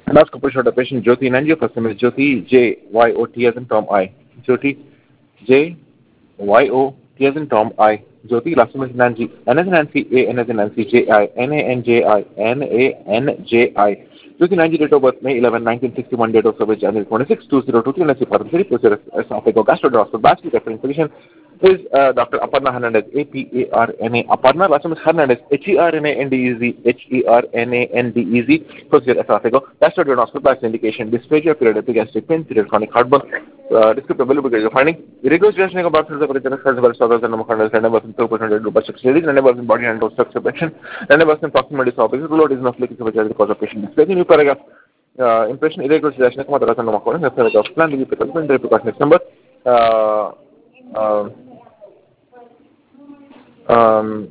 Last completion of the patient Jyoti in angio. First name is Jyoti, J-Y-O-T as in Tom I. Jyoti, J-Y-O-T as in Tom I. Jyoti, last name is Nanji, N as in Nancy, A-N as in Nancy, J-I, N-A-N-J-I, N-A-N-J-I. Jyoti Nanji, date of birth May 11, 1961, date of service January 26, 2023, Nancy Paramsari, procedure esophageal gastroenteroscopy, basket referring physician is Dr. Aparna Hernandez, A-P-A-R-N-A. Aparna, last name is Hernandez, H-E-R-N-A-N-D-E-Z, H-E-R-N-A-N-D-E-Z, procedure esophageal gastroenteroscopy, basket indication, dysphagia, periodic gastric pain, period chronic heartburn, descriptive available because you're finding irregular duration of boxes of original cells of stars and number and numbers in 2% robust series and numbers in body and structure section and numbers in proximal disorders rule out is not likely to be the cause of patient dysphagia. New paragraph impression irregular duration of mother and number and paragraph plan review precaution number um, um,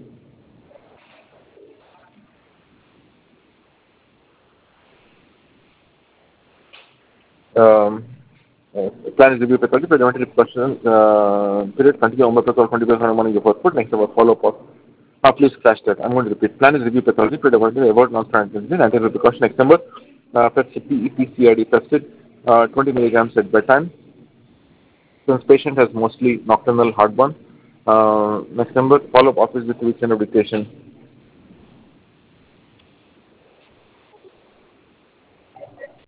um, plan is review pathology, predominantly question period continue on pathology continuous on morning before food. Next number follow up. Please flash that. I'm going to repeat. Plan is review pathology, predominantly about non-standard anti precaution. Next number PEPCRD peptid 20 milligrams at bedtime. Since patient has mostly nocturnal heartburn. Next number follow up office with weekend of dictation.